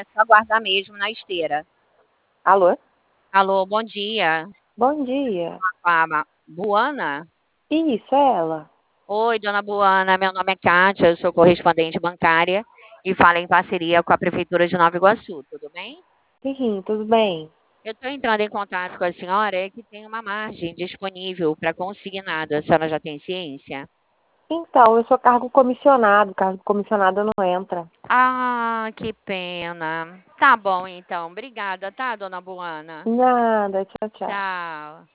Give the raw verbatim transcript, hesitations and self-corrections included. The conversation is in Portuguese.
é só aguardar mesmo na esteira. Alô? Alô, bom dia. Bom dia. Com a Ma Buana? Isso, é ela. Oi, dona Buana, meu nome é Kátia, eu sou correspondente bancária e falo em parceria com a Prefeitura de Nova Iguaçu, tudo bem? Sim, tudo bem? Eu estou entrando em contato com a senhora, é que tem uma margem disponível para consignado, a senhora já tem ciência? Então, eu sou cargo comissionado, cargo comissionado não entra. Ah, que pena. Tá bom, então. Obrigada, tá, dona Buana? Nada, tchau, tchau. Tchau.